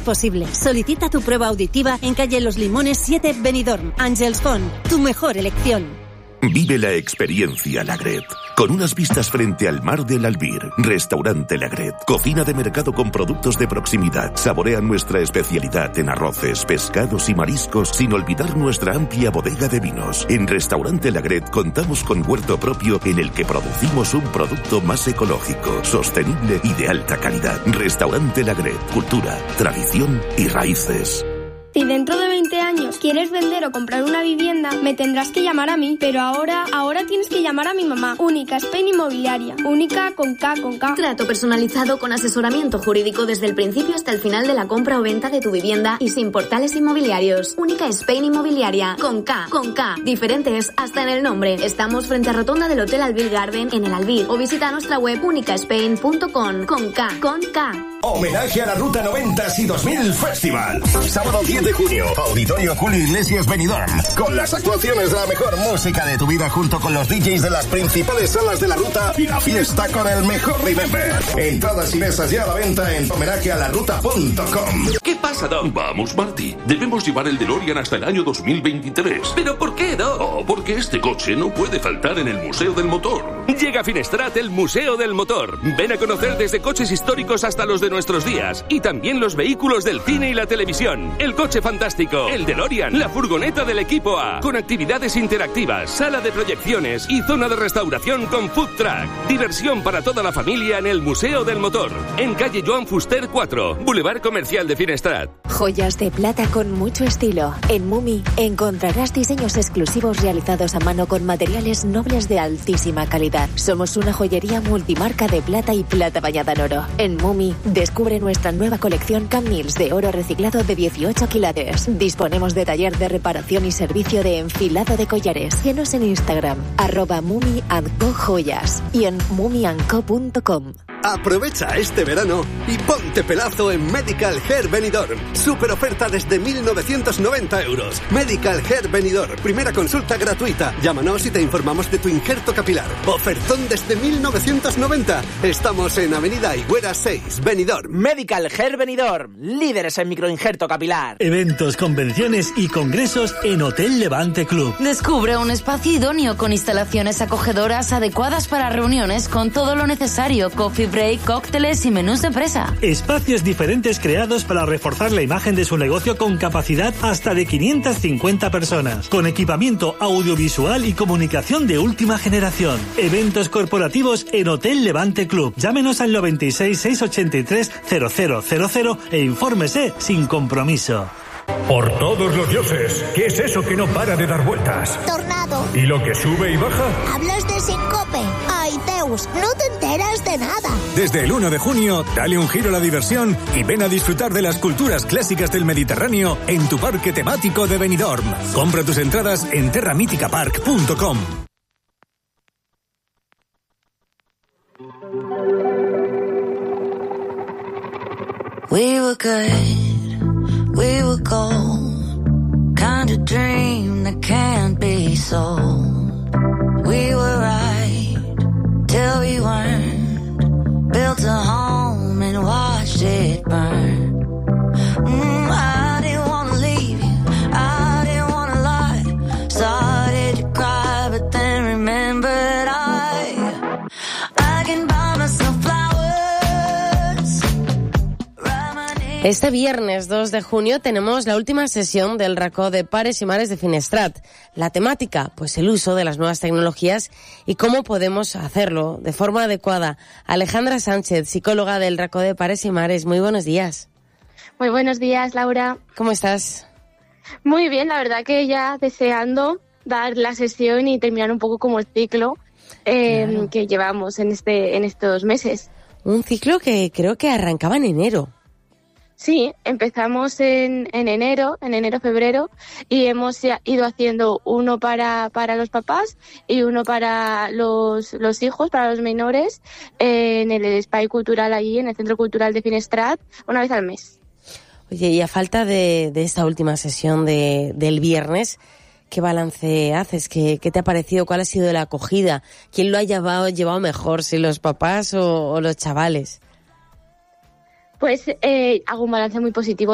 posible. Solicita tu prueba auditiva en calle Los Limones 7, Benidorm. Àngels Font, tu mejor elección. Vive la experiencia Lagret, con unas vistas frente al mar del Albir. Restaurante Lagret, cocina de mercado con productos de proximidad. Saborea nuestra especialidad en arroces, pescados y mariscos, sin olvidar nuestra amplia bodega de vinos. En Restaurante Lagret contamos con huerto propio en el que producimos un producto más ecológico, sostenible y de alta calidad. Restaurante Lagret, cultura, tradición y raíces. Si dentro de 20 años quieres vender o comprar una vivienda, me tendrás que llamar a mí. Pero ahora tienes que llamar a mi mamá. Única Spain Inmobiliaria. Única con K. Trato personalizado con asesoramiento jurídico desde el principio hasta el final de la compra o venta de tu vivienda y sin portales inmobiliarios. Única Spain Inmobiliaria. Con K. Diferentes hasta en el nombre. Estamos frente a rotonda del Hotel Albir Garden en el Albir. O visita nuestra web unicaspain.com. Con K. Homenaje a la Ruta 90 y 2000 Festival. Sábado 10 de junio, Auditorio Julio Iglesias Benidorm. Con las actuaciones de la mejor música de tu vida junto con los DJs de las principales salas de la ruta y la fiesta con el mejor Remember. Entradas y mesas ya a la venta en homenajealaruta.com. ¿Qué pasa, Don? Vamos, Marty. Debemos llevar el DeLorean hasta el año 2023. ¿Pero por qué, Doc? Oh, porque este coche no puede faltar en el Museo del Motor. Llega a Finestrat el Museo del Motor. Ven a conocer desde coches históricos hasta los de nuestros días. Y también los vehículos del cine y la televisión. El coche fantástico, el DeLorean, la furgoneta del equipo A, con actividades interactivas, sala de proyecciones y zona de restauración con food truck. Diversión para toda la familia en el Museo del Motor, en calle Joan Fuster 4, Boulevard Comercial de Finestrat. Joyas de plata con mucho estilo. En Mumi encontrarás diseños exclusivos realizados a mano con materiales nobles de altísima calidad. Somos una joyería multimarca de plata y plata bañada en oro. En Mumi descubre nuestra nueva colección Camils de oro reciclado de 18 quilates. Disponemos de taller de reparación y servicio de enfilado de collares. Síguenos en Instagram, @mumi&co-joyas y en mumiandco.com. Aprovecha este verano y ponte pelazo en Medical Hair Benidorm. Super oferta desde 1.990 euros. Medical Hair Benidorm. Primera consulta gratuita. Llámanos y te informamos de tu injerto capilar. Ofertón desde 1.990. Estamos en Avenida Higuera 6, Benidorm. Medical Hair Benidorm. Líderes en microinjerto capilar. Eventos, convenciones y congresos en Hotel Levante Club. Descubre un espacio idóneo con instalaciones acogedoras adecuadas para reuniones con todo lo necesario. Coffee break, cócteles y menús de empresa. Espacios diferentes creados para reforzar la imagen de su negocio con capacidad hasta de 550 personas. Con equipamiento audiovisual y comunicación de última generación. Eventos corporativos en Hotel Levante Club. Llámenos al 96 683 0000 e infórmese sin compromiso. Por todos los dioses, ¿qué es eso que no para de dar vueltas? Tornado. ¿Y lo que sube y baja? Hablas de síncope. Ay, Zeus, no te enteras de nada. Desde el 1 de junio, dale un giro a la diversión y ven a disfrutar de las culturas clásicas del Mediterráneo en tu parque temático de Benidorm. Compra tus entradas en terramiticapark.com. We were good, we were gold, kind of dream that can't be sold. We were right till we weren't, built a home and watched it burn. I didn't want to leave you, I didn't want to lie, started to cry but then remembered I can buy myself flowers. Este viernes 2 de junio tenemos la última sesión del Racó de Pares y Mares de Finestrat. La temática, pues el uso de las nuevas tecnologías y cómo podemos hacerlo de forma adecuada. Alejandra Sánchez, psicóloga del Racó de Pares y Mares, muy buenos días. Muy buenos días, Laura. ¿Cómo estás? Muy bien, la verdad que ya deseando dar la sesión y terminar un poco como el ciclo claro, que llevamos en estos meses. Un ciclo que creo que arrancaba en enero. Sí, empezamos en enero, febrero, y hemos ido haciendo uno para los papás y uno para los hijos, para los menores, en el Espai Cultural allí, en el Centro Cultural de Finestrat, una vez al mes. Oye, y a falta de esta última sesión del viernes, ¿qué balance haces? ¿Qué te ha parecido? ¿Cuál ha sido la acogida? ¿Quién lo ha llevado mejor, si los papás o los chavales? Pues hago un balance muy positivo.